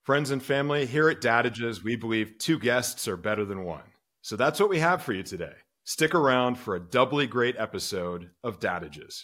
Friends and family, here at Dadages, we believe two guests are better than one. So that's what we have for you today. Stick around for a doubly great episode of Dadages.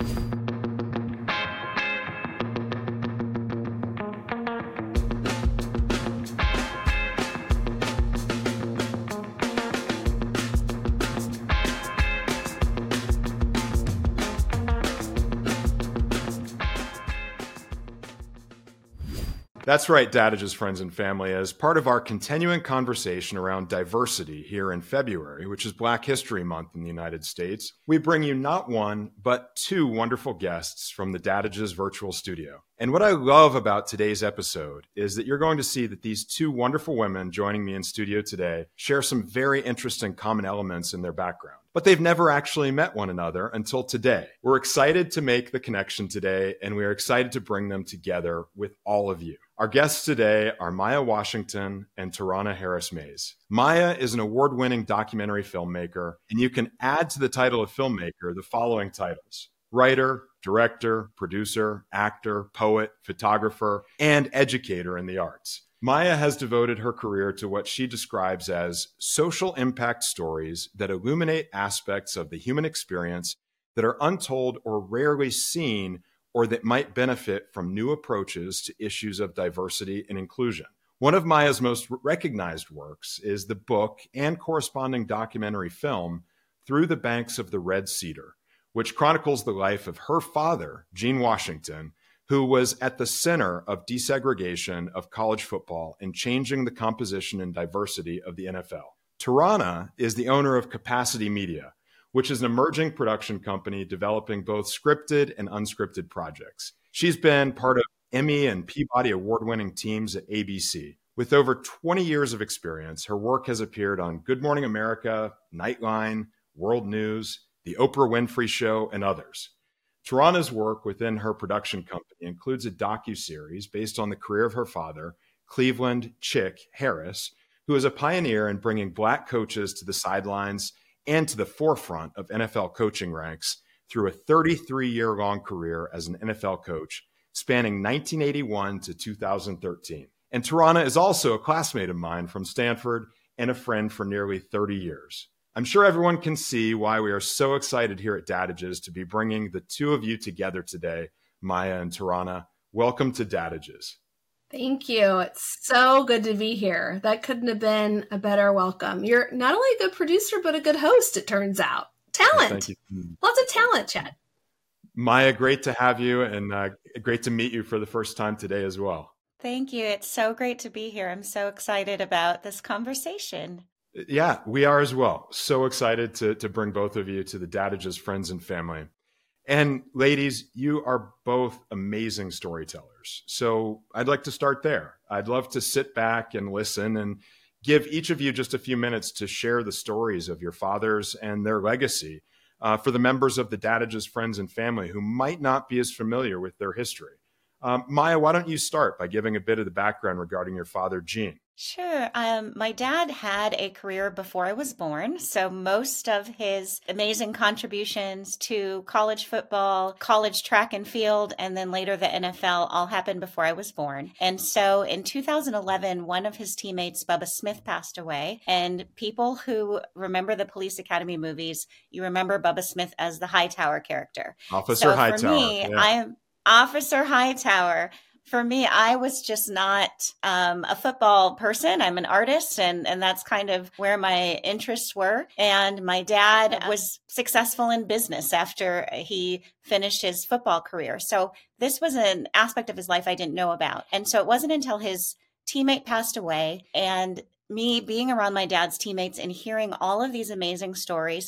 That's right, Dadages friends and family. As part of our continuing conversation around diversity here in February, which is Black History Month in the United States, we bring you not one, but two wonderful guests from the Dadages virtual studio. And what I love about today's episode is that you're going to see that these two wonderful women joining me in studio today share some very interesting common elements in their background. But they've never actually met one another until today. We're excited to make the connection today, and we are excited to bring them together with all of you. Our guests today are Maya Washington and Tarana Harris-Mayes. Maya is an award-winning documentary filmmaker, and you can add to the title of filmmaker the following titles: writer, director, producer, actor, poet, photographer, and educator in the arts. Maya has devoted her career to what she describes as social impact stories that illuminate aspects of the human experience that are untold or rarely seen, or that might benefit from new approaches to issues of diversity and inclusion. One of Maya's most recognized works is the book and corresponding documentary film, Through the Banks of the Red Cedar, which chronicles the life of her father, Gene Washington, who was at the center of desegregation of college football and changing the composition and diversity of the NFL. Tarana is the owner of Capacity Media, which is an emerging production company developing both scripted and unscripted projects. She's been part of Emmy and Peabody award-winning teams at ABC. With over 20 years of experience, her work has appeared on Good Morning America, Nightline, World News, The Oprah Winfrey Show, and others. Tarana's work within her production company includes a docuseries based on the career of her father, Cleveland Chick Harris, who is a pioneer in bringing Black coaches to the sidelines and to the forefront of NFL coaching ranks through a 33-year-long career as an NFL coach, spanning 1981 to 2013. And Tarana is also a classmate of mine from Stanford and a friend for nearly 30 years. I'm sure everyone can see why we are so excited here at Dadages to be bringing the two of you together today, Maya and Tarana. Welcome to Dadages. Thank you. It's so good to be here. That couldn't have been a better welcome. You're not only a good producer, but a good host, it turns out. Talent. Thank you. Lots of talent, Chad. Maya, great to have you, and great to meet you for the first time today as well. Thank you. It's so great to be here. I'm so excited about this conversation. Yeah, we are as well. So excited to bring both of you to the Dadages friends and family. And ladies, you are both amazing storytellers. So I'd like to start there. I'd love to sit back and listen and give each of you just a few minutes to share the stories of your fathers and their legacy for the members of the Dadages friends and family who might not be as familiar with their history. Maya, why don't you start by giving a bit of the background regarding your father, Gene? Sure. My dad had a career before I was born. So most of his amazing contributions to college football, college track and field, and then later the NFL all happened before I was born. And so in 2011, one of his teammates, Bubba Smith, passed away. And people who remember the Police Academy movies, you remember Bubba Smith as the Hightower character. Officer Hightower. For me, yeah. I am Officer Hightower. For me, I was just not a football person. I'm an artist, and that's kind of where my interests were. And my dad was successful in business after he finished his football career. So this was an aspect of his life I didn't know about. And so it wasn't until his teammate passed away and me being around my dad's teammates and hearing all of these amazing stories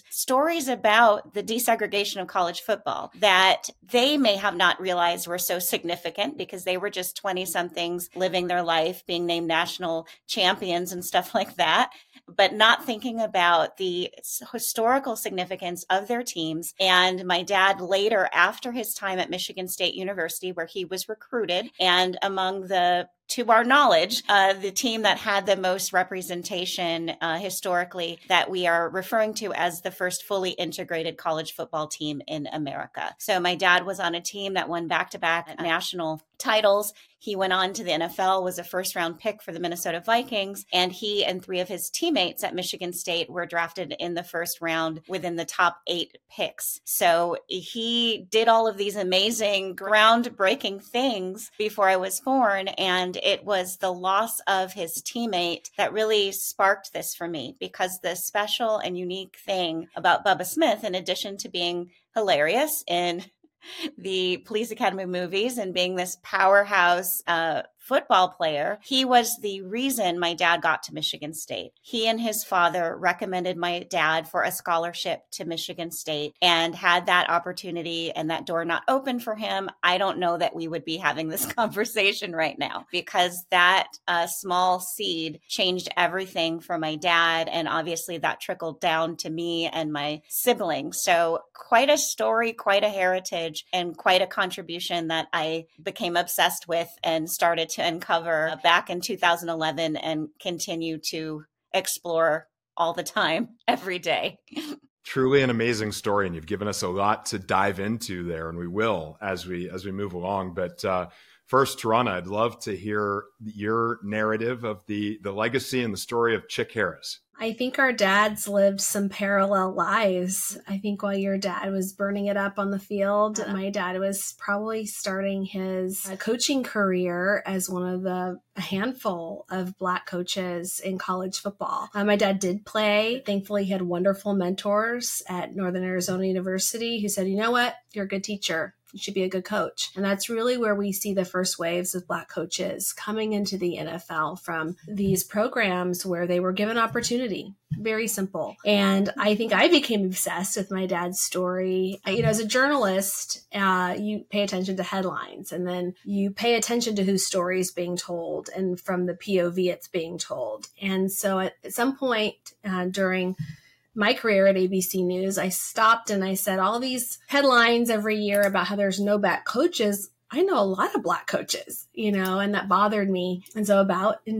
about the desegregation of college football that they may have not realized were so significant because they were just 20-somethings living their life, being named national champions and stuff like that, but not thinking about the historical significance of their teams. And my dad later, after his time at Michigan State University, where he was recruited, and among the to our knowledge, the team that had the most representation historically that we are referring to as the first fully integrated college football team in America. So my dad was on a team that won back-to-back national titles. He went on to the NFL, was a first-round pick for the Minnesota Vikings, and he and 3 of his teammates at Michigan State were drafted in the first round within the top 8 picks. So he did all of these amazing, groundbreaking things before I was born, and it was the loss of his teammate that really sparked this for me, because the special and unique thing about Bubba Smith, in addition to being hilarious in the Police Academy movies and being this powerhouse football player, he was the reason my dad got to Michigan State. He and his father recommended my dad for a scholarship to Michigan State, and had that opportunity and that door not open for him, I don't know that we would be having this conversation right now, because that small seed changed everything for my dad. And obviously that trickled down to me and my siblings. So quite a story, quite a heritage, and quite a contribution that I became obsessed with and started to uncover back in 2011 and continue to explore all the time, every day. Truly an amazing story, and you've given us a lot to dive into there, and we will as we move along. But first, Tarana, I'd love to hear your narrative of the legacy and the story of Chick Harris. I think our dads lived some parallel lives. I think while your dad was burning it up on the field, my dad was probably starting his coaching career as one of a handful of Black coaches in college football. My dad did play. Thankfully, he had wonderful mentors at Northern Arizona University who said, you know what, you're a good teacher. You should be a good coach. And that's really where we see the first waves of Black coaches coming into the NFL, from these programs where they were given opportunity. Very simple. And I think I became obsessed with my dad's story. As a journalist, you pay attention to headlines, and then you pay attention to whose story is being told and from the POV it's being told. And so at some point during my career at ABC News, I stopped and I said, all these headlines every year about how there's no Black coaches. I know a lot of Black coaches, and that bothered me. And so about in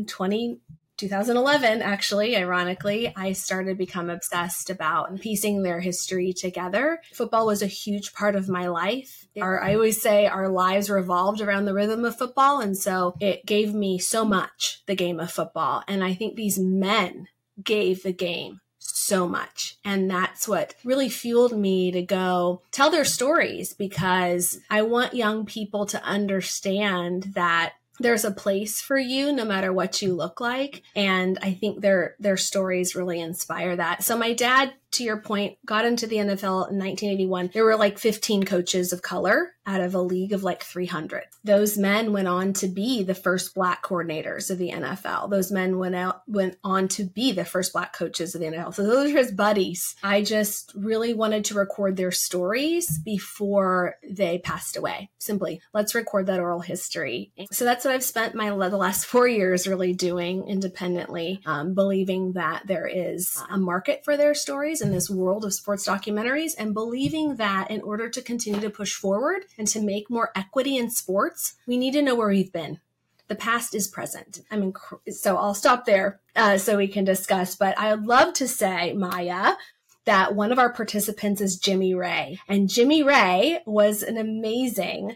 2011, actually, ironically, I started to become obsessed about piecing their history together. Football was a huge part of my life. I always say our lives revolved around the rhythm of football. And so it gave me so much, the game of football. And I think these men gave the game so much. And that's what really fueled me to go tell their stories, because I want young people to understand that there's a place for you no matter what you look like. And I think their stories really inspire that. So my dad, to your point, got into the NFL in 1981. There were like 15 coaches of color out of a league of like 300. Those men went on to be the first Black coordinators of the NFL. Those men went on to be the first Black coaches of the NFL. So those are his buddies. I just really wanted to record their stories before they passed away. Simply, let's record that oral history. So that's what I've spent the last 4 years really doing independently, believing that there is a market for their stories in this world of sports documentaries, and believing that in order to continue to push forward and to make more equity in sports, we need to know where we've been. The past is present. So I'll stop there so we can discuss. But I would love to say, Maya, that one of our participants is Jimmy Ray. And Jimmy Ray was an amazing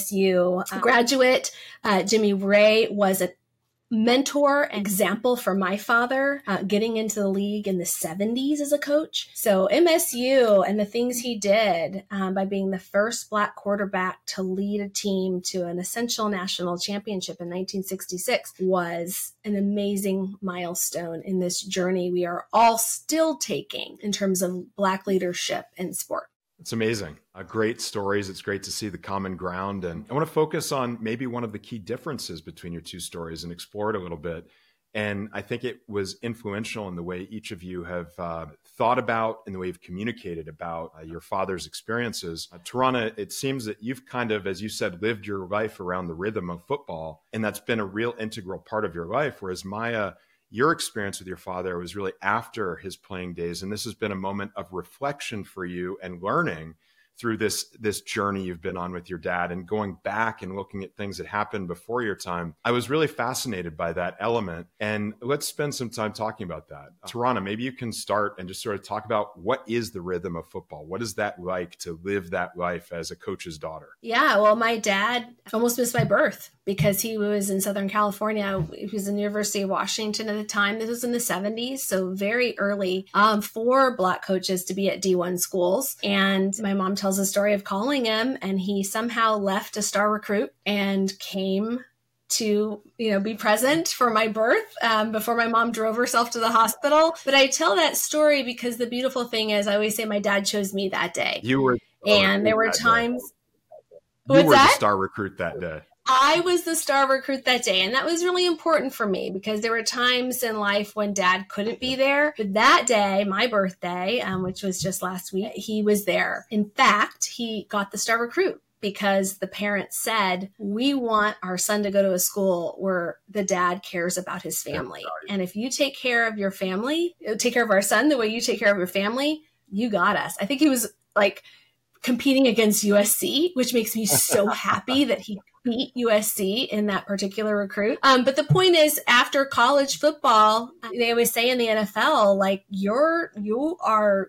MSU graduate. Jimmy Ray was a mentor, example for my father, getting into the league in the 70s as a coach. So MSU and the things he did by being the first Black quarterback to lead a team to an essential national championship in 1966 was an amazing milestone in this journey we are all still taking in terms of Black leadership in sport. It's amazing. Great stories. It's great to see the common ground. And I want to focus on maybe one of the key differences between your two stories and explore it a little bit. And I think it was influential in the way each of you have thought about and the way you've communicated about your father's experiences. Tarana, it seems that you've kind of, as you said, lived your life around the rhythm of football, and that's been a real integral part of your life. Whereas Maya, your experience with your father was really after his playing days. And this has been a moment of reflection for you and learning. through this journey you've been on with your dad and going back and looking at things that happened before your time. I was really fascinated by that element. And let's spend some time talking about that. Tarana, maybe you can start and just sort of talk about what is the rhythm of football? What is that like to live that life as a coach's daughter? Yeah, well, my dad almost missed my birth because he was in Southern California. He was in the University of Washington at the time. This was in the 70s, so very early for Black coaches to be at D1 schools. And my mom tells the story of calling him, and he somehow left a star recruit and came to, be present for my birth before my mom drove herself to the hospital. But I tell that story because the beautiful thing is, I always say my dad chose me that day. You were, and there were times. You were the star recruit that day. I was the star recruit that day. And that was really important for me because there were times in life when dad couldn't be there. But that day, my birthday, which was just last week, he was there. In fact, he got the star recruit because the parents said, we want our son to go to a school where the dad cares about his family. And if you take care of your family, take care of our son the way you take care of your family, you got us. I think he was like competing against USC, which makes me so happy that he beat USC in that particular recruit. But the point is, after college football, they always say in the NFL, like you are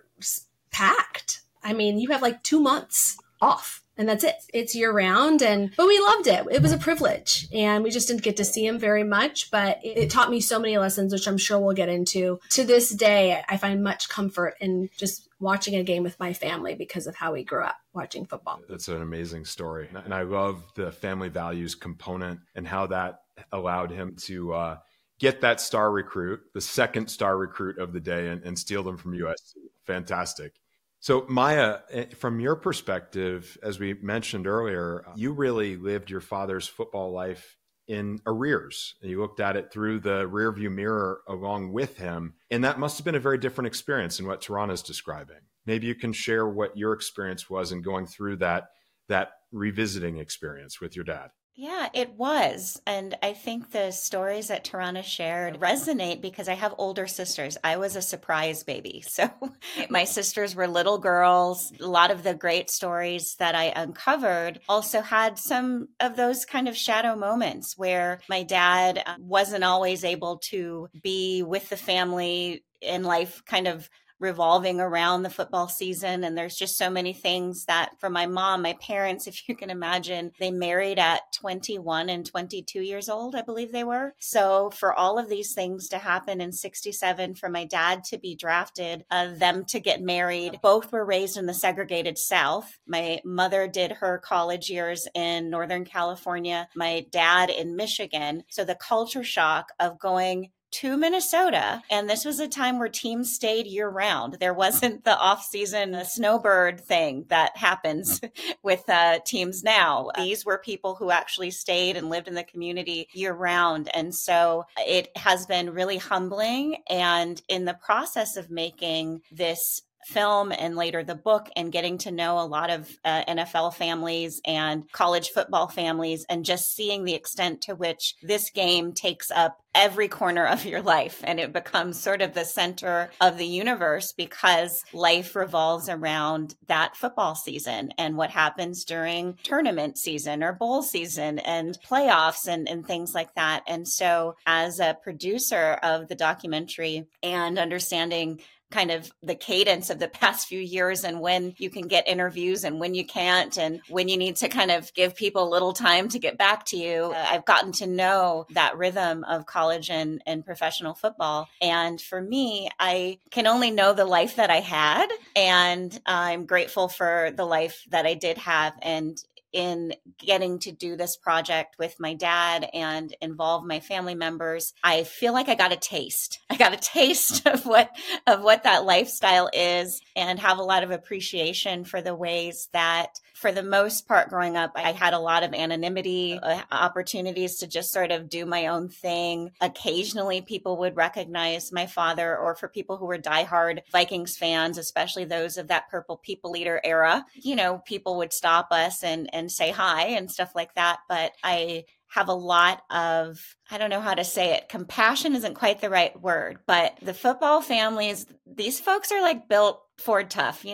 packed. I mean, you have like 2 months off. And that's it. It's year round. But we loved it. It was a privilege. And we just didn't get to see him very much. But it taught me so many lessons, which I'm sure we'll get into. To this day, I find much comfort in just watching a game with my family because of how we grew up watching football. That's an amazing story. And I love the family values component and how that allowed him to get that star recruit, the second star recruit of the day, and steal them from USC. Fantastic. So Maya, from your perspective, as we mentioned earlier, you really lived your father's football life in arrears. You looked at it through the rearview mirror along with him. And that must have been a very different experience than what Tarana is describing. Maybe you can share what your experience was in going through that revisiting experience with your dad. Yeah, it was. And I think the stories that Tarana shared resonate because I have older sisters. I was a surprise baby. So my sisters were little girls. A lot of the great stories that I uncovered also had some of those kind of shadow moments where my dad wasn't always able to be with the family in life, kind of revolving around the football season. And there's just so many things that for my mom, my parents, if you can imagine, they married at 21 and 22 years old, I believe they were. So for all of these things to happen in 67, for my dad to be drafted, them to get married, both were raised in the segregated South. My mother did her college years in Northern California, my dad in Michigan. So the culture shock of going to Minnesota. And this was a time where teams stayed year round. There wasn't the off-season snowbird thing that happens with teams now. These were people who actually stayed and lived in the community year round. And so it has been really humbling. And in the process of making this film and later the book and getting to know a lot of NFL families and college football families and just seeing the extent to which this game takes up every corner of your life and it becomes sort of the center of the universe because life revolves around that football season and what happens during tournament season or bowl season and playoffs and things like that. And so as a producer of the documentary and understanding kind of the cadence of the past few years and when you can get interviews and when you can't and when you need to kind of give people a little time to get back to you. I've gotten to know that rhythm of college and professional football. And for me, I can only know the life that I had. And I'm grateful for the life that I did have. And in getting to do this project with my dad and involve my family members, I feel like I got a taste. I got a taste of what that lifestyle is and have a lot of appreciation for the ways that, for the most part, growing up, I had a lot of anonymity, opportunities to just sort of do my own thing. Occasionally, people would recognize my father, or for people who were diehard Vikings fans, especially those of that Purple People Eater era, people would stop us and say hi and stuff like that. But I have a lot of, I don't know how to say it, compassion isn't quite the right word, but the football families, these folks are like built Ford tough,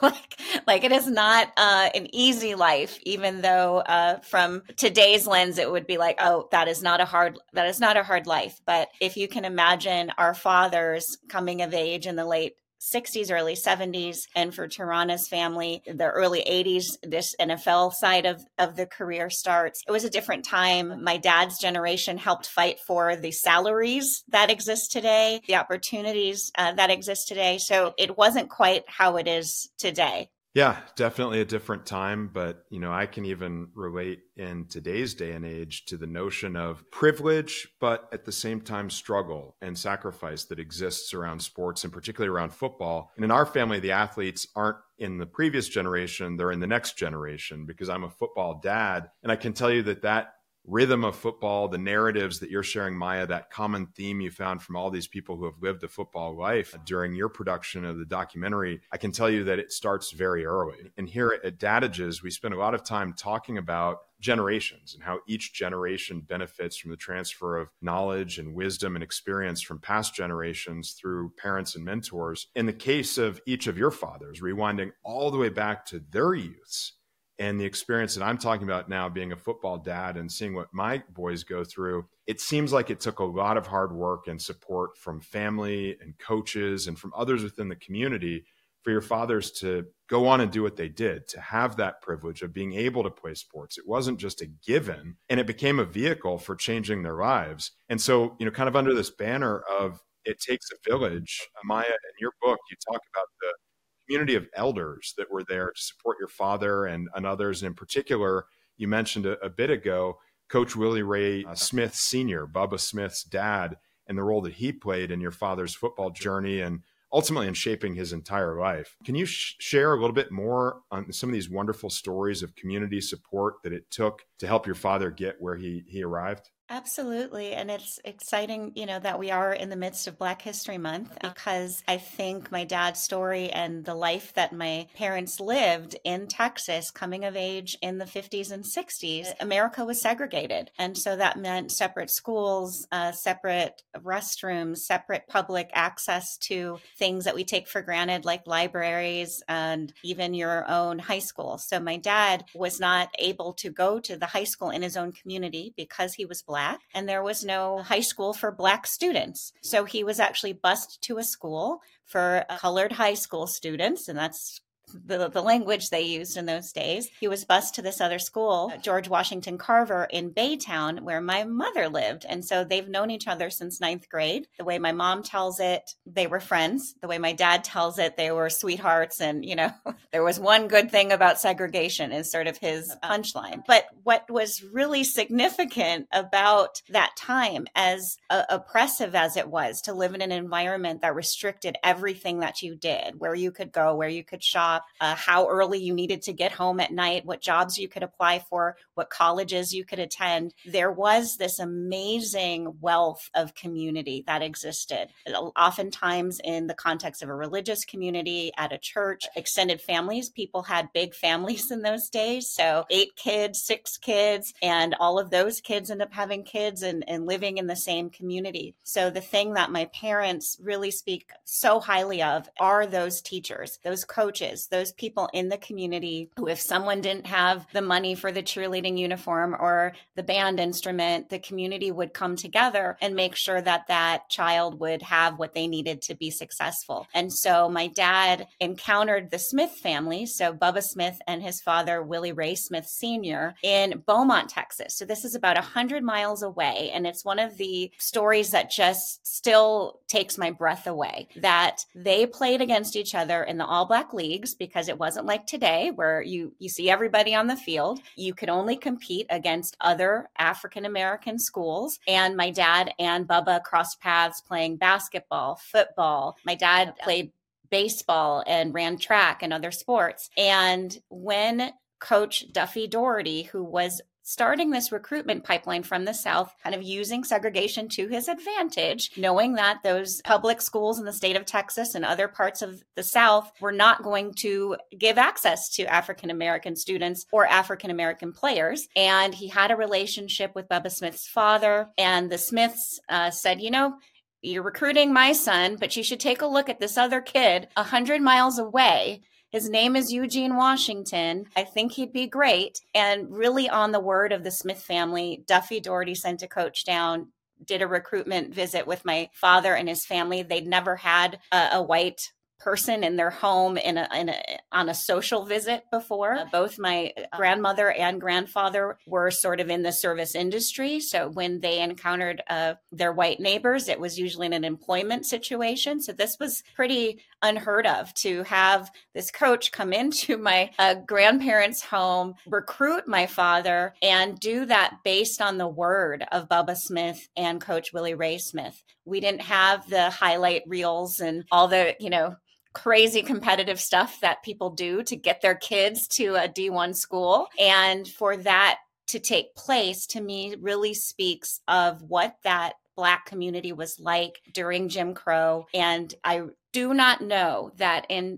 like it is not an easy life, even though from today's lens, it would be like, oh, that is not a hard life. But if you can imagine our fathers coming of age in the late 60s, early 70s, and for Tarana's family, the early 80s, this NFL side of the career starts. It was a different time. My dad's generation helped fight for the salaries that exist today, the opportunities that exist today. So it wasn't quite how it is today. Yeah, definitely a different time. But, I can even relate in today's day and age to the notion of privilege, but at the same time, struggle and sacrifice that exists around sports and particularly around football. And in our family, the athletes aren't in the previous generation, they're in the next generation, because I'm a football dad. And I can tell you that rhythm of football, the narratives that you're sharing, Maya, that common theme you found from all these people who have lived a football life during your production of the documentary, I can tell you that it starts very early. And here at Dadages, we spend a lot of time talking about generations and how each generation benefits from the transfer of knowledge and wisdom and experience from past generations through parents and mentors. In the case of each of your fathers, rewinding all the way back to their youths, and the experience that I'm talking about now, being a football dad and seeing what my boys go through, it seems like it took a lot of hard work and support from family and coaches and from others within the community for your fathers to go on and do what they did, to have that privilege of being able to play sports. It wasn't just a given, and it became a vehicle for changing their lives. And so, kind of under this banner of it takes a village, Maya, in your book, you talk about the community of elders that were there to support your father and others. And in particular, you mentioned a bit ago, Coach Willie Ray Smith Sr., Bubba Smith's dad, and the role that he played in your father's football journey and ultimately in shaping his entire life. Can you share a little bit more on some of these wonderful stories of community support that it took to help your father get where he arrived? Absolutely. And it's exciting, that we are in the midst of Black History Month, because I think my dad's story and the life that my parents lived in Texas, coming of age in the 50s and 60s, America was segregated. And so that meant separate schools, separate restrooms, separate public access to things that we take for granted, like libraries and even your own high school. So my dad was not able to go to the high school in his own community because he was Black, and there was no high school for Black students. So he was actually bused to a school for colored high school students, and that's the language they used in those days. He was bused to this other school, George Washington Carver in Baytown, where my mother lived. And so they've known each other since 9th grade. The way my mom tells it, they were friends. The way my dad tells it, they were sweethearts. And, there was one good thing about segregation is sort of his punchline. But what was really significant about that time, as oppressive as it was to live in an environment that restricted everything that you did, where you could go, where you could shop, how early you needed to get home at night, what jobs you could apply for, what colleges you could attend. There was this amazing wealth of community that existed. Oftentimes in the context of a religious community, at a church, extended families, people had big families in those days. So 8 kids, 6 kids, and all of those kids end up having kids and living in the same community. So the thing that my parents really speak so highly of are those teachers, those coaches, those people in the community who, if someone didn't have the money for the cheerleading uniform or the band instrument, the community would come together and make sure that that child would have what they needed to be successful. And so my dad encountered the Smith family, so Bubba Smith and his father, Willie Ray Smith Sr., in Beaumont, Texas. So this is about 100 miles away. And it's one of the stories that just still takes my breath away, that they played against each other in the all-Black leagues, because it wasn't like today where you see everybody on the field. You could only compete against other African-American schools. And my dad and Bubba crossed paths playing basketball, football. My dad played baseball and ran track and other sports. And when Coach Duffy Doherty, who was starting this recruitment pipeline from the South, kind of using segregation to his advantage, knowing that those public schools in the state of Texas and other parts of the South were not going to give access to African-American students or African-American players. And he had a relationship with Bubba Smith's father, and the Smiths said, you're recruiting my son, but you should take a look at this other kid 100 miles away. His name is Eugene Washington. I think he'd be great. And really on the word of the Smith family, Duffy Daugherty sent a coach down, did a recruitment visit with my father and his family. They'd never had a white person in their home on a social visit before. Both my grandmother and grandfather were sort of in the service industry. So when they encountered their white neighbors, it was usually in an employment situation. So this was pretty unheard of to have this coach come into my grandparents' home, recruit my father, and do that based on the word of Bubba Smith and Coach Willie Ray Smith. We didn't have the highlight reels and all the, crazy competitive stuff that people do to get their kids to a D1 school. And for that to take place, to me, really speaks of what that Black community was like during Jim Crow. And I do not know that in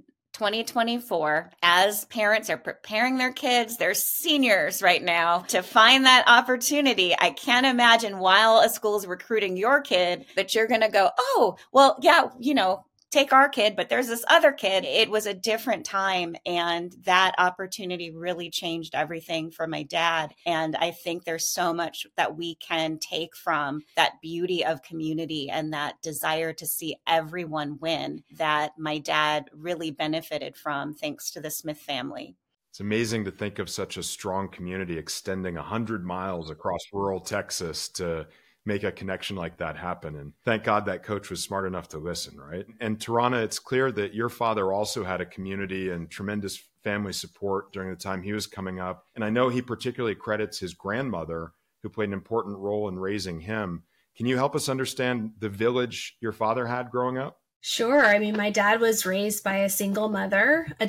2024, as parents are preparing their kids, they're seniors right now, to find that opportunity. I can't imagine while a school's recruiting your kid that you're going to go, oh, well, yeah, take our kid, but there's this other kid. It was a different time. And that opportunity really changed everything for my dad. And I think there's so much that we can take from that beauty of community and that desire to see everyone win that my dad really benefited from, thanks to the Smith family. It's amazing to think of such a strong community extending 100 miles across rural Texas to make a connection like that happen. And thank God that coach was smart enough to listen, right? And Tarana, it's clear that your father also had a community and tremendous family support during the time he was coming up. And I know he particularly credits his grandmother, who played an important role in raising him. Can you help us understand the village your father had growing up? Sure. I mean, my dad was raised by a single mother, a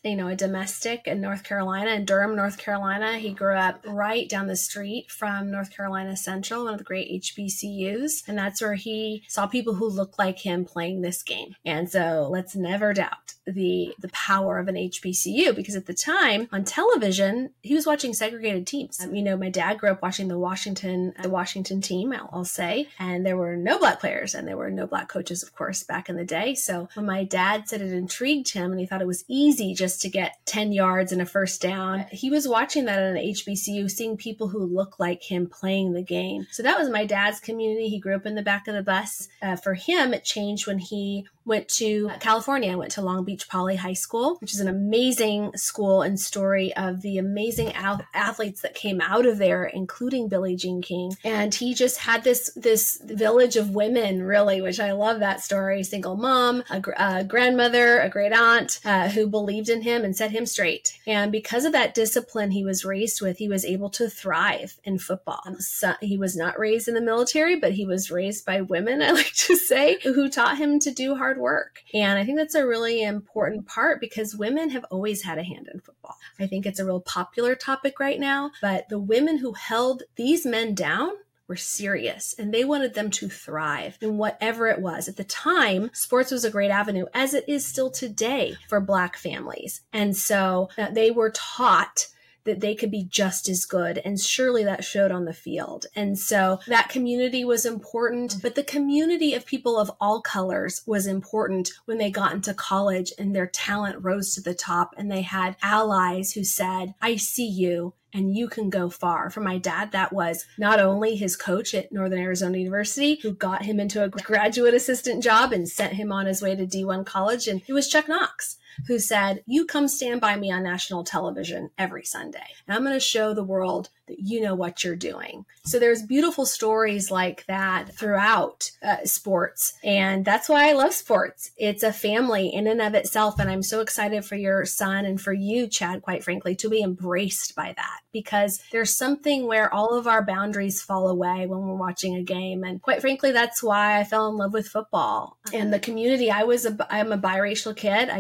domestic in North Carolina, in Durham, North Carolina. He grew up right down the street from North Carolina Central, one of the great HBCUs. And that's where he saw people who looked like him playing this game. And so let's never doubt the power of an HBCU, because at the time on television, he was watching segregated teams. My dad grew up watching the Washington team, I'll say, and there were no Black players and there were no Black coaches, of course, back in the day. So when my dad said it intrigued him and he thought it was easy just to get 10 yards and a first down, he was watching that at an HBCU, seeing people who look like him playing the game. So that was my dad's community. He grew up in the back of the bus. For him, it changed when he went to California. I went to Long Beach Poly High School, which is an amazing school and story of the amazing athletes that came out of there, including Billie Jean King. And he just had this village of women, really, which I love that story. Single mom, a grandmother, a great aunt who believed in him and set him straight. And because of that discipline he was raised with, he was able to thrive in football. So he was not raised in the military, but he was raised by women, I like to say, who taught him to do hard work. And I think that's a really important part because women have always had a hand in football. I think it's a real popular topic right now, but the women who held these men down were serious and they wanted them to thrive in whatever it was. At the time, sports was a great avenue, as it is still today for Black families. And so they were taught that they could be just as good. And surely that showed on the field. And so that community was important, but the community of people of all colors was important when they got into college and their talent rose to the top and they had allies who said, I see you and you can go far. For my dad, that was not only his coach at Northern Arizona University, who got him into a graduate assistant job and sent him on his way to D1 college, and it was Chuck Knox, who said, you come stand by me on national television every Sunday. And I'm going to show the world that you know what you're doing. So there's beautiful stories like that throughout sports. And that's why I love sports. It's a family in and of itself. And I'm so excited for your son and for you, Chad, quite frankly, to be embraced by that, because there's something where all of our boundaries fall away when we're watching a game. And quite frankly, that's why I fell in love with football and the community. I'm a biracial kid. I grew up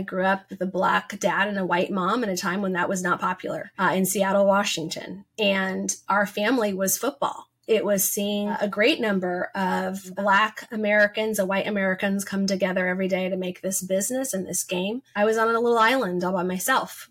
up with a Black dad and a white mom in a time when that was not popular in Seattle, Washington. And our family was football. It was seeing a great number of Black Americans and white Americans come together every day to make this business and this game. I was on a little island all by myself.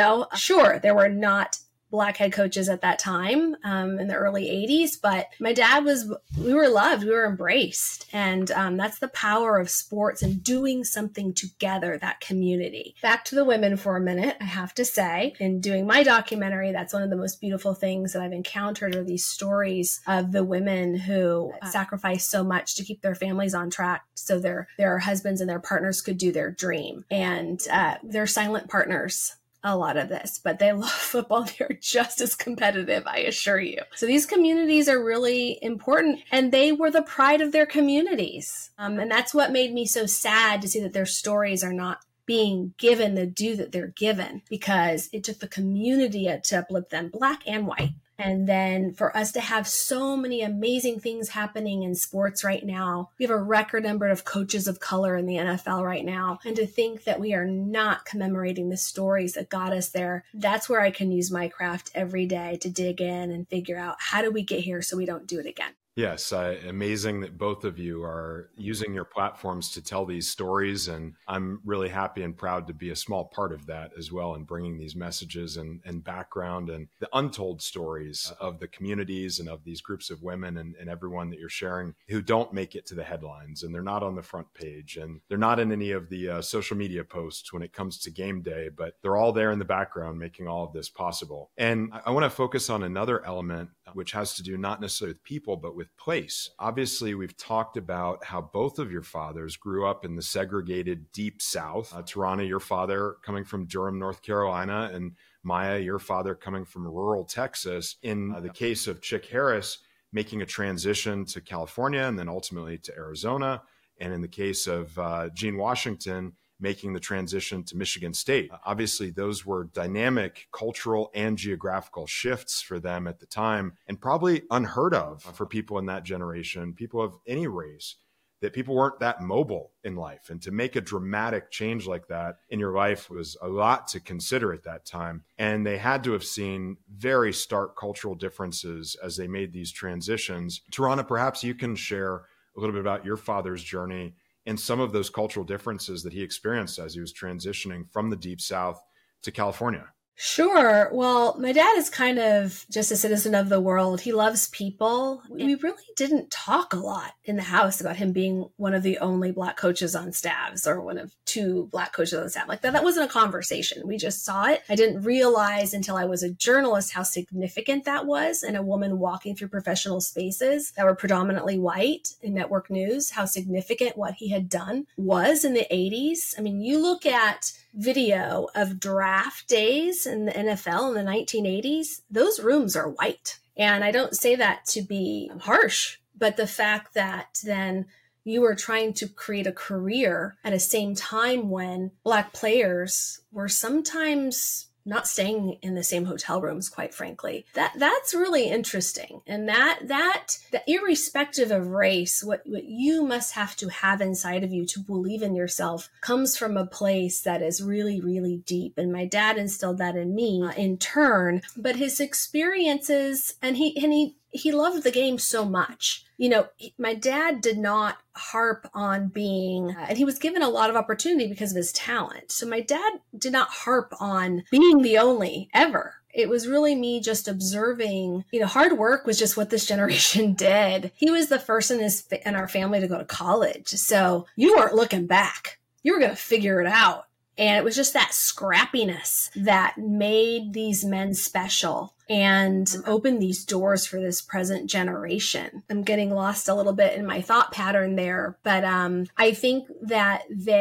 Sure, there were not Black head coaches at that time in the early 80s, but my dad we were loved, we were embraced. And that's the power of sports and doing something together, that community. Back to the women for a minute, I have to say, in doing my documentary, that's one of the most beautiful things that I've encountered are these stories of the women who sacrificed so much to keep their families on track so their husbands and their partners could do their dream. And they're silent partners. A lot of this, but they love football. They're just as competitive, I assure you. So these communities are really important, and they were the pride of their communities. And that's what made me so sad to see that their stories are not being given the due that they're given, because it took the community to uplift them, Black and white. And then for us to have so many amazing things happening in sports right now, we have a record number of coaches of color in the NFL right now. And to think that we are not commemorating the stories that got us there, that's where I can use my craft every day to dig in and figure out how do we get here so we don't do it again. Yes, amazing that both of you are using your platforms to tell these stories. And I'm really happy and proud to be a small part of that as well, and bringing these messages and background and the untold stories of the communities and of these groups of women and everyone that you're sharing who don't make it to the headlines, and they're not on the front page, and they're not in any of the social media posts when it comes to game day, but they're all there in the background making all of this possible. And I want to focus on another element, which has to do not necessarily with people, but with place. Obviously, we've talked about how both of your fathers grew up in the segregated Deep South. Tarana, your father coming from Durham, North Carolina, and Maya, your father coming from rural Texas. In the case of Chick Harris, making a transition to California and then ultimately to Arizona. And in the case of Gene Washington, making the transition to Michigan State. Obviously, those were dynamic cultural and geographical shifts for them at the time, and probably unheard of for people in that generation, people of any race, that people weren't that mobile in life. And to make a dramatic change like that in your life was a lot to consider at that time. And they had to have seen very stark cultural differences as they made these transitions. Tarana, perhaps you can share a little bit about your father's journey and some of those cultural differences that he experienced as he was transitioning from the Deep South to California. Sure. Well, my dad is kind of just a citizen of the world. He loves people. We really didn't talk a lot in the house about him being one of the only Black coaches on staffs or one of two Black coaches on staff. Like that wasn't a conversation. We just saw it. I didn't realize until I was a journalist how significant that was, and a woman walking through professional spaces that were predominantly white in network news, how significant what he had done was in the 80s. I mean, you look at video of draft days in the NFL in the 1980s, those rooms are white. And I don't say that to be harsh, but the fact that then you were trying to create a career at a same time when Black players were sometimes not staying in the same hotel rooms, quite frankly. That's really interesting. And that irrespective of race, what you must have to have inside of you to believe in yourself comes from a place that is really, really deep. And my dad instilled that in me in turn, but his experiences, and he loved the game so much. You know, my dad did not harp on being, and he was given a lot of opportunity because of his talent. So my dad did not harp on being the only ever. It was really me just observing, hard work was just what this generation did. He was the first in our family to go to college. So you weren't looking back. You were going to figure it out. And it was just that scrappiness that made these men special and opened these doors for this present generation. I'm getting lost a little bit in my thought pattern there, but I think that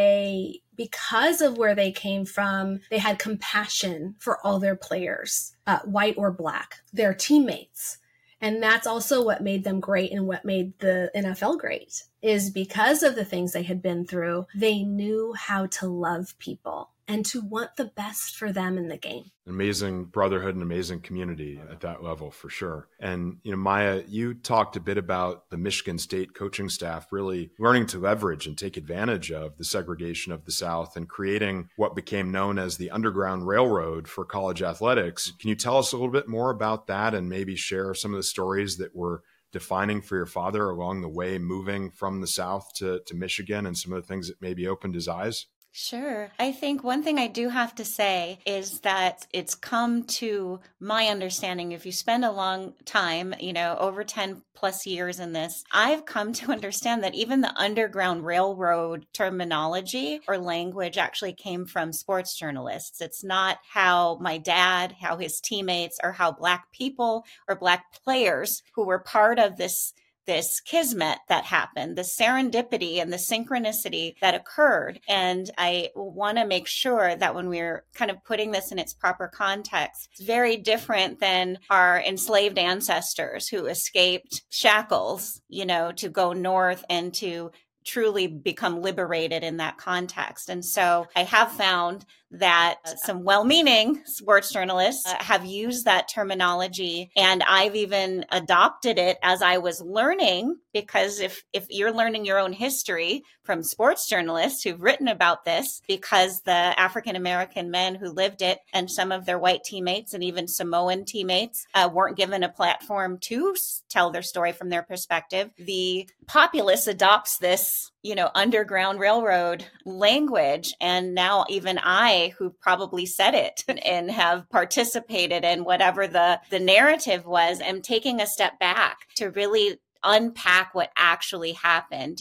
because of where they came from, they had compassion for all their players, white or Black, their teammates. And that's also what made them great and what made the NFL great, is because of the things they had been through, they knew how to love people. and to want the best for them in the game. Amazing brotherhood and amazing community at that level, for sure. And, Maya, you talked a bit about the Michigan State coaching staff really learning to leverage and take advantage of the segregation of the South and creating what became known as the Underground Railroad for college athletics. Can you tell us a little bit more about that and maybe share some of the stories that were defining for your father along the way, moving from the South to Michigan, and some of the things that maybe opened his eyes? Sure. I think one thing I do have to say is that it's come to my understanding, if you spend a long time, over 10 plus years in this, I've come to understand that even the Underground Railroad terminology or language actually came from sports journalists. It's not how my dad, how his teammates, or how Black people or Black players who were part of this kismet that happened, the serendipity and the synchronicity that occurred. And I want to make sure that when we're kind of putting this in its proper context, it's very different than our enslaved ancestors who escaped shackles, to go north and to truly become liberated in that context. And so I have found that some well-meaning sports journalists have used that terminology, and I've even adopted it as I was learning, because if you're learning your own history from sports journalists who've written about this, because the African-American men who lived it and some of their white teammates and even Samoan teammates weren't given a platform to tell their story from their perspective, the populace adopts this Underground Railroad language. And now even I, who probably said it and have participated in whatever the narrative was, am taking a step back to really unpack what actually happened.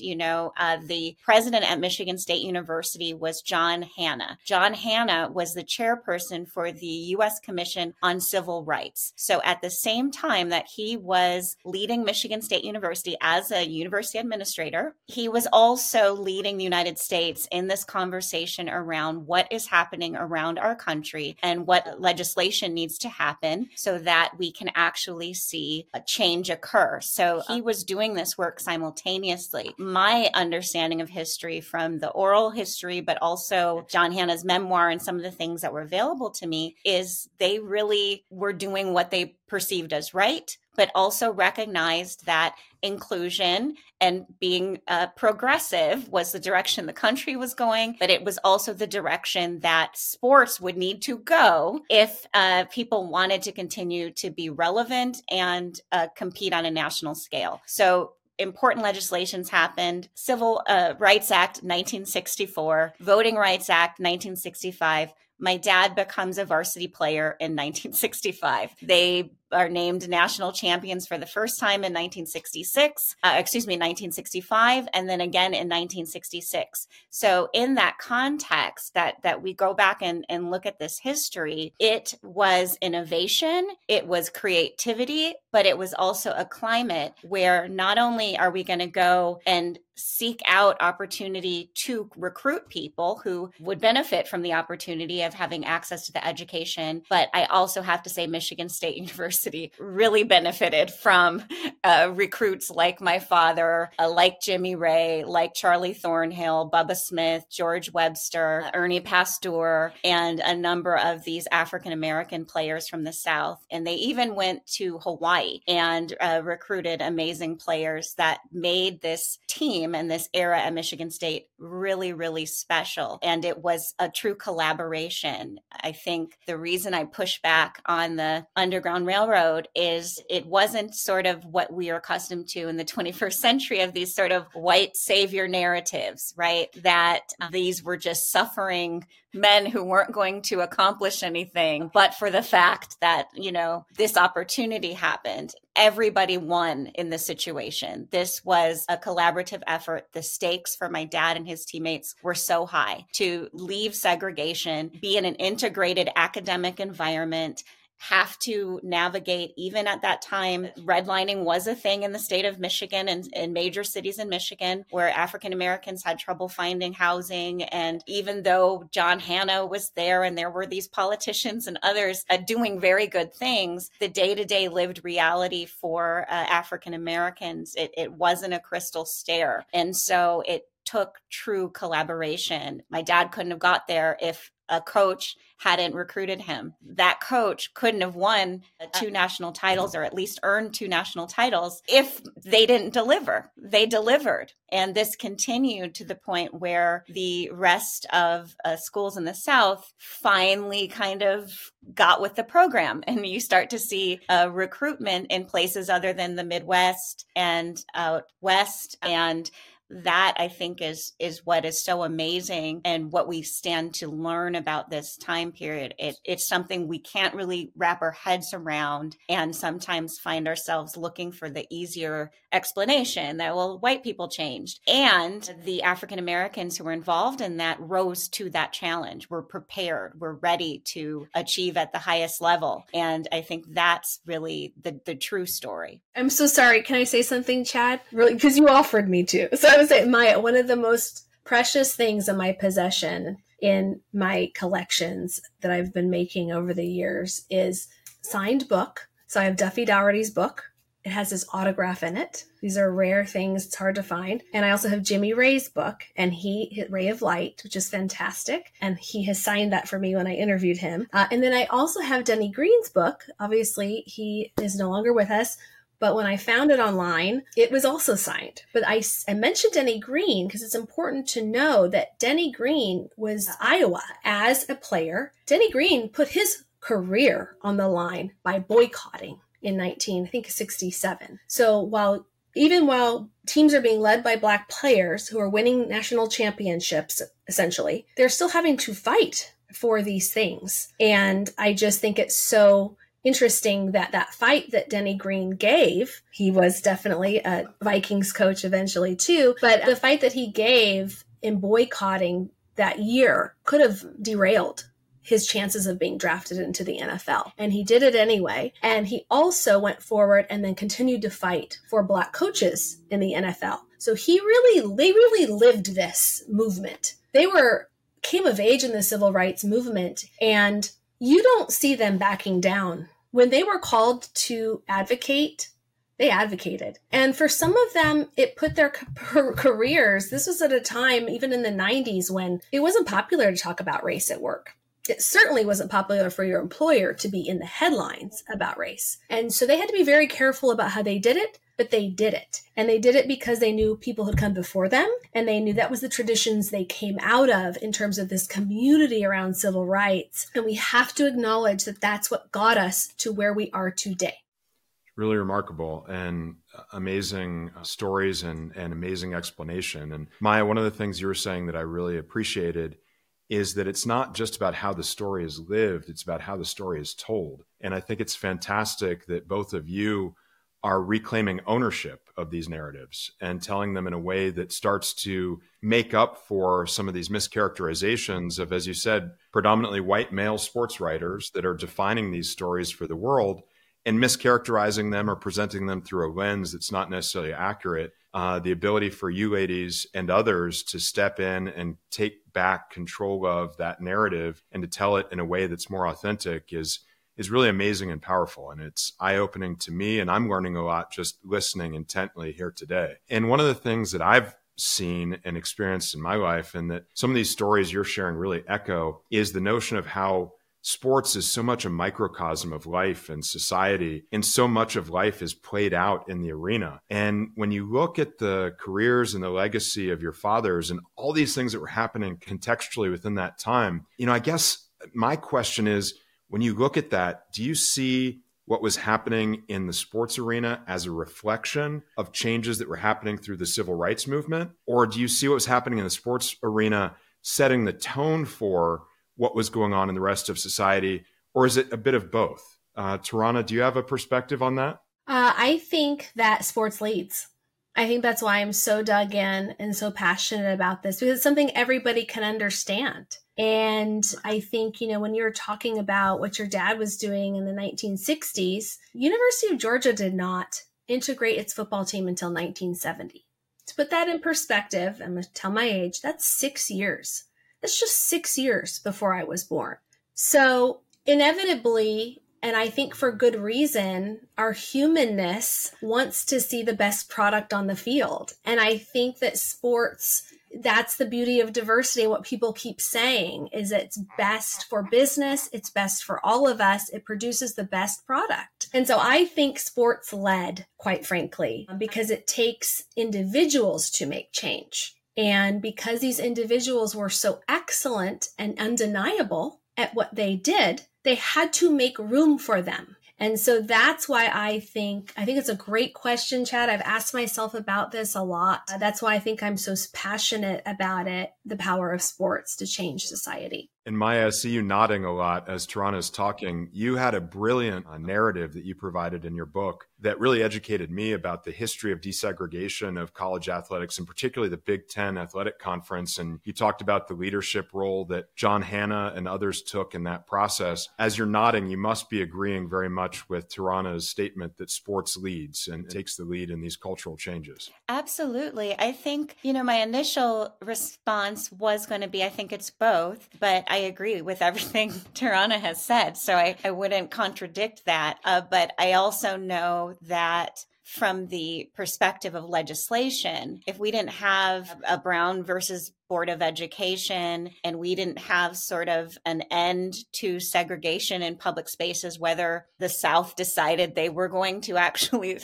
The president at Michigan State University was John Hannah. John Hannah was the chairperson for the U.S. Commission on Civil Rights. So at the same time that he was leading Michigan State University as a university administrator, he was also leading the United States in this conversation around what is happening around our country and what legislation needs to happen so that we can actually see a change occur. So he was doing this work simultaneously. My understanding of history from the oral history, but also John Hannah's memoir and some of the things that were available to me, is they really were doing what they perceived as right, but also recognized that inclusion and being progressive was the direction the country was going, but it was also the direction that sports would need to go if people wanted to continue to be relevant and compete on a national scale. So important legislations happened. Civil Rights Act, 1964, Voting Rights Act, 1965. My dad becomes a varsity player in 1965. They are named national champions for the first time in 1965, and then again in 1966. So in that context, that we go back and look at this history, it was innovation, it was creativity, but it was also a climate where not only are we going to go and seek out opportunity to recruit people who would benefit from the opportunity of having access to the education, but I also have to say Michigan State University really benefited from recruits like my father, like Jimmy Ray, like Charlie Thornhill, Bubba Smith, George Webster, Ernie Pasteur, and a number of these African-American players from the South. And they even went to Hawaii and recruited amazing players that made this team and this era at Michigan State really, really special. And it was a true collaboration. I think the reason I push back on the Underground Railroad is it wasn't sort of what we are accustomed to in the 21st century of these sort of white savior narratives, right? That these were just suffering men who weren't going to accomplish anything, but for the fact that, this opportunity happened. Everybody won in this situation. This was a collaborative effort. The stakes for my dad and his teammates were so high to leave segregation, be in an integrated academic environment, have to navigate, even at that time, redlining was a thing in the state of Michigan and in major cities in Michigan where African Americans had trouble finding housing. And even though John Hannah was there and there were these politicians and others doing very good things, the day-to-day lived reality for African Americans, it wasn't a crystal stair. And so it took true collaboration. My dad couldn't have got there if a coach hadn't recruited him. That coach couldn't have won 2 national titles, or at least earned 2 national titles, if they didn't deliver. They delivered. And this continued to the point where the rest of schools in the South finally kind of got with the program. And you start to see recruitment in places other than the Midwest and out West. And that, I think, is what is so amazing, and what we stand to learn about this time period. It's something we can't really wrap our heads around, and sometimes find ourselves looking for the easier explanation that, well, white people changed. And the African Americans who were involved in that rose to that challenge. We're prepared. We're ready to achieve at the highest level. And I think that's really the true story. I'm so sorry. Can I say something, Chad? Really, because you offered me to. So I would say one of the most precious things in my possession in my collections that I've been making over the years is signed book. So I have Duffy Daugherty's book. It has his autograph in it. These are rare things. It's hard to find. And I also have Jimmy Ray's book, and Ray of Light, which is fantastic. And he has signed that for me when I interviewed him. And then I also have Denny Green's book. Obviously, he is no longer with us. But when I found it online, it was also signed. But I mentioned Denny Green because it's important to know that Denny Green was Iowa as a player. Denny Green put his career on the line by boycotting in 1967. So while teams are being led by Black players who are winning national championships, essentially, they're still having to fight for these things. And I just think it's so interesting that fight that Denny Green gave, he was definitely a Vikings coach eventually too, but the fight that he gave in boycotting that year could have derailed his chances of being drafted into the NFL. And he did it anyway. And he also went forward and then continued to fight for Black coaches in the NFL. So they really lived this movement. They came of age in the civil rights movement, and you don't see them backing down. When they were called to advocate, they advocated. And for some of them, it put their careers, this was at a time, even in the 90s, when it wasn't popular to talk about race at work. It certainly wasn't popular for your employer to be in the headlines about race. And so they had to be very careful about how they did it, but they did it. And they did it because they knew people had come before them, and they knew that was the traditions they came out of in terms of this community around civil rights. And we have to acknowledge that that's what got us to where we are today. Really remarkable and amazing stories and amazing explanation. And Maya, one of the things you were saying that I really appreciated is that it's not just about how the story is lived, it's about how the story is told. And I think it's fantastic that both of you are reclaiming ownership of these narratives and telling them in a way that starts to make up for some of these mischaracterizations of, as you said, predominantly white male sports writers that are defining these stories for the world and mischaracterizing them or presenting them through a lens that's not necessarily accurate. The ability for you ladies and others to step in and take back control of that narrative and to tell it in a way that's more authentic is really amazing and powerful. And it's eye-opening to me, and I'm learning a lot just listening intently here today. And one of the things that I've seen and experienced in my life, and that some of these stories you're sharing really echo, is the notion of how sports is so much a microcosm of life and society, and so much of life is played out in the arena. And when you look at the careers and the legacy of your fathers and all these things that were happening contextually within that time, I guess my question is, when you look at that, do you see what was happening in the sports arena as a reflection of changes that were happening through the civil rights movement? Or do you see what was happening in the sports arena setting the tone for what was going on in the rest of society? Or is it a bit of both? Tarana, do you have a perspective on that? I think that sports leads. I think that's why I'm so dug in and so passionate about this, because it's something everybody can understand. And I think, when you're talking about what your dad was doing in the 1960s, University of Georgia did not integrate its football team until 1970. To put that in perspective, I'm going to tell my age, that's 6 years. That's just 6 years before I was born. So inevitably, and I think for good reason, our humanness wants to see the best product on the field. And I think that sports that's the beauty of diversity. What people keep saying is it's best for business. It's best for all of us. It produces the best product. And so I think sports led, quite frankly, because it takes individuals to make change. And because these individuals were so excellent and undeniable at what they did, they had to make room for them. And so that's why I think it's a great question, Chad. I've asked myself about this a lot. That's why I think I'm so passionate about it, the power of sports to change society. And Maya, I see you nodding a lot as Tarana's talking. You had a brilliant narrative that you provided in your book that really educated me about the history of desegregation of college athletics, and particularly the Big Ten Athletic Conference. And you talked about the leadership role that John Hannah and others took in that process. As you're nodding, you must be agreeing very much with Tarana's statement that sports leads and takes the lead in these cultural changes. Absolutely. I think, my initial response was going to be, I think it's both, but I agree with everything Tarana has said. So I wouldn't contradict that. But I also know that from the perspective of legislation, if we didn't have a Brown versus Board of Education and we didn't have sort of an end to segregation in public spaces, whether the South decided they were going to actually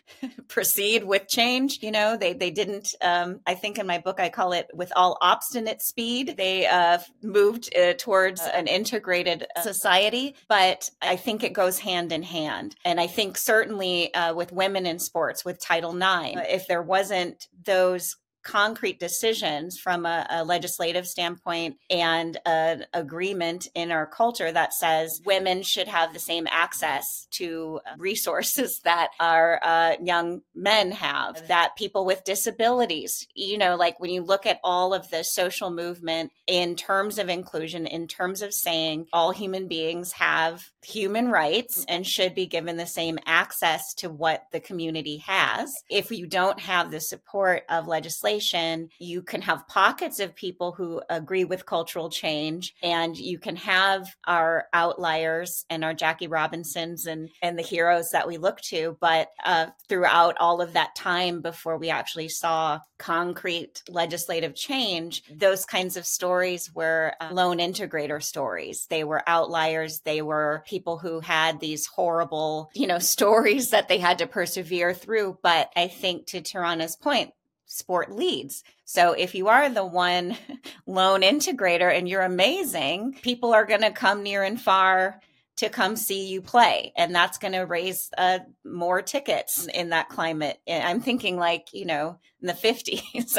proceed with change, they didn't, I think in my book, I call it with all obstinate speed, they moved towards an integrated society. But I think it goes hand in hand. And I think certainly with women in sports, with Title IX, if there wasn't those concrete decisions from a legislative standpoint and an agreement in our culture that says women should have the same access to resources that our young men have, that people with disabilities, like when you look at all of the social movement in terms of inclusion, in terms of saying all human beings have human rights and should be given the same access to what the community has. If you don't have the support of legislation, you can have pockets of people who agree with cultural change, and you can have our outliers and our Jackie Robinsons and the heroes that we look to. But throughout all of that time before we actually saw concrete legislative change, those kinds of stories were lone integrator stories. They were outliers. They were people who had these horrible, stories that they had to persevere through. But I think to Tarana's point, sport leads. So if you are the one lone integrator and you're amazing, people are going to come near and far to come see you play. And that's going to raise more tickets in that climate. And I'm thinking in the 50s,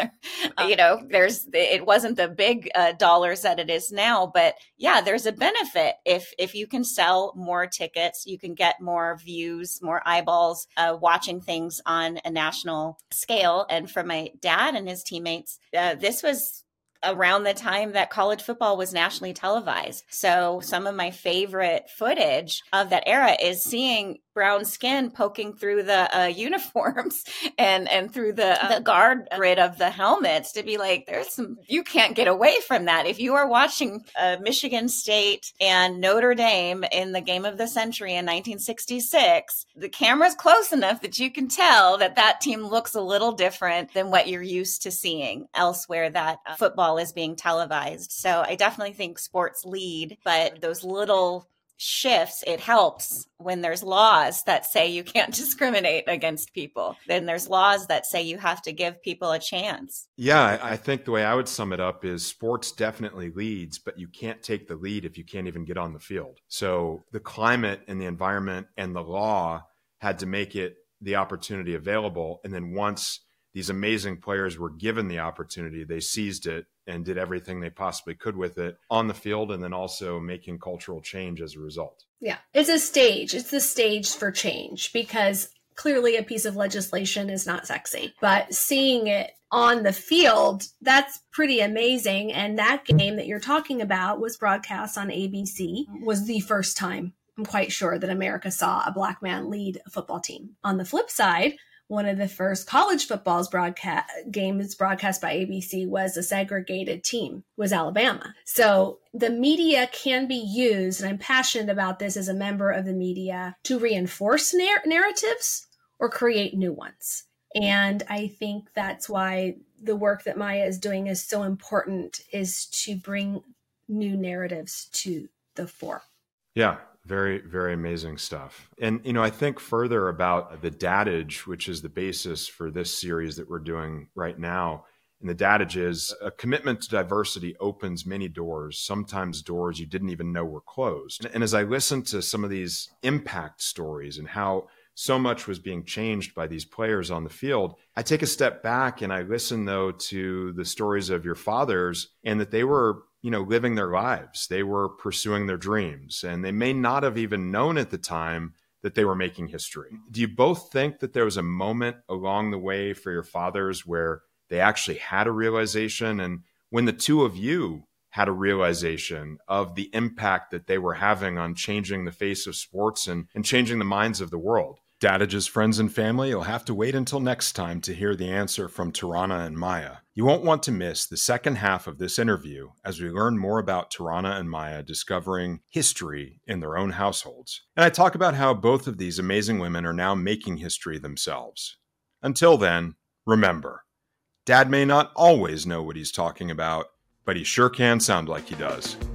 it wasn't the big dollars that it is now, but yeah, there's a benefit. If you can sell more tickets, you can get more views, more eyeballs watching things on a national scale. And for my dad and his teammates, this was around the time that college football was nationally televised. So some of my favorite footage of that era is seeing brown skin poking through the uniforms and through the guard grid of the helmets, to be like, you can't get away from that. If you are watching Michigan State and Notre Dame in the game of the century in 1966, the camera's close enough that you can tell that team looks a little different than what you're used to seeing elsewhere that football is being televised. So I definitely think sports lead, but those little shifts, it helps when there's laws that say you can't discriminate against people. Then there's laws that say you have to give people a chance. Yeah, I think the way I would sum it up is sports definitely leads, but you can't take the lead if you can't even get on the field. So the climate and the environment and the law had to make it the opportunity available. And then once these amazing players were given the opportunity, they seized it and did everything they possibly could with it on the field, and then also making cultural change as a result. Yeah, it's a stage. It's the stage for change, because clearly a piece of legislation is not sexy, but seeing it on the field, that's pretty amazing. And that game that you're talking about was broadcast on ABC, was the first time, I'm quite sure, that America saw a Black man lead a football team. On the flip side, one of the first college football games broadcast by ABC was a segregated team, was Alabama. So the media can be used, and I'm passionate about this as a member of the media, to reinforce narratives or create new ones. And I think that's why the work that Maya is doing is so important, is to bring new narratives to the fore. Yeah, very, very amazing stuff. And, I think further about the dadage, which is the basis for this series that we're doing right now. And the dadage is a commitment to diversity opens many doors, sometimes doors you didn't even know were closed. And as I listened to some of these impact stories and how so much was being changed by these players on the field, I take a step back and I listen, though, to the stories of your fathers, and that they were, living their lives. They were pursuing their dreams, and they may not have even known at the time that they were making history. Do you both think that there was a moment along the way for your fathers where they actually had a realization, and when the two of you had a realization of the impact that they were having on changing the face of sports and changing the minds of the world? Dadage's friends and family, you'll have to wait until next time to hear the answer from Tarana and Maya. You won't want to miss the second half of this interview as we learn more about Tarana and Maya discovering history in their own households. And I talk about how both of these amazing women are now making history themselves. Until then, remember, Dad may not always know what he's talking about, but he sure can sound like he does.